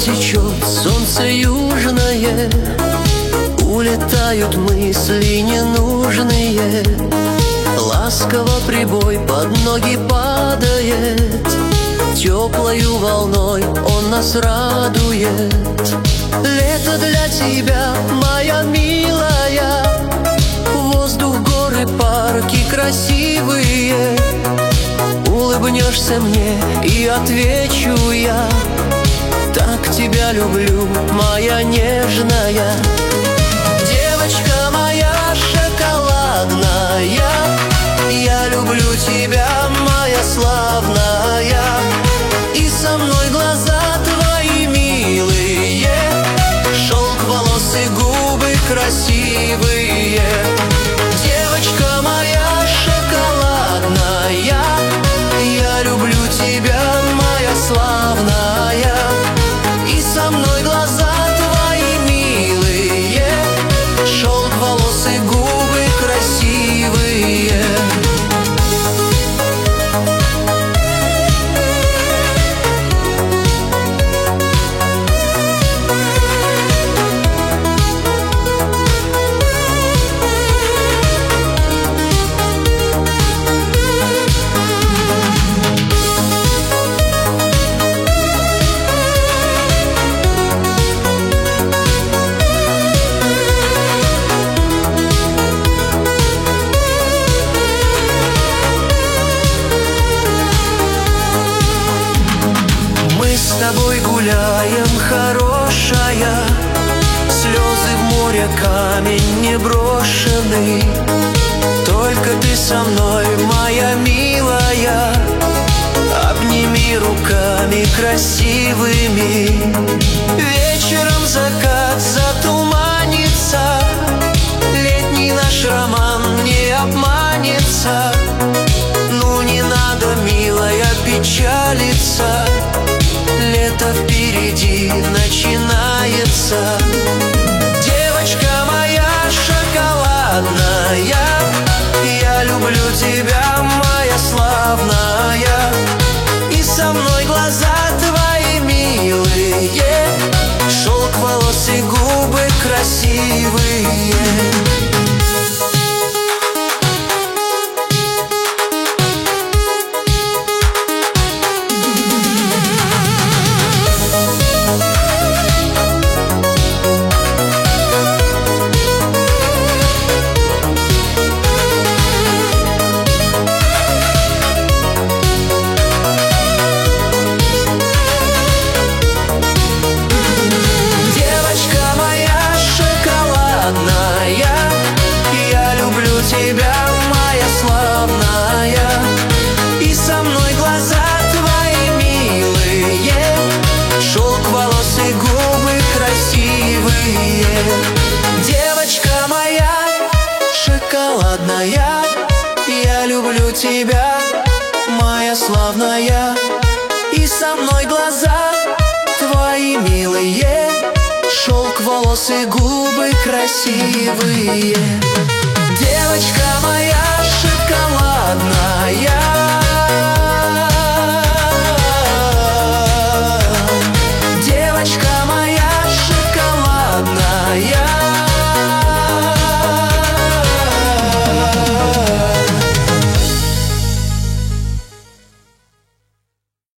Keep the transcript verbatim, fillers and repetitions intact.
течет солнце южное, улетают мысли ненужные. Ласково прибой под ноги падает, теплою волной он нас радует. Лето для тебя, моя милая, воздух, горы, парки красивые. Улыбнешься мне и отвечу я: так тебя люблю, моя нежная. Девочка моя шоколадная, я люблю тебя, моя славная. И со мной глаза твои милые, шелк волос и губы красивые. Девочка моя шоколадная, я люблю тебя, моя славная. И со мной глаза твои милые, шелк волос и губы красивые. С тобой гуляем, хорошая, слезы в море, камень не брошенный. Только ты со мной, моя милая, обними руками красивыми. Вечером закат затуманится, летний наш роман не обманется. Ну не надо, милая, печалиться, лето впереди начинается. Девочка моя шоколадная, я люблю тебя, моя славная. И со мной глаза твои милые, шелк волос и губы красивые. Тебя, моя славная. И со мной глаза твои милые, шелк волос и губы красивые. Девочка моя шоколадная, я люблю тебя, моя славная. И со мной глаза твои милые, шелк волос и губы красивые. Девочка моя шоколадная,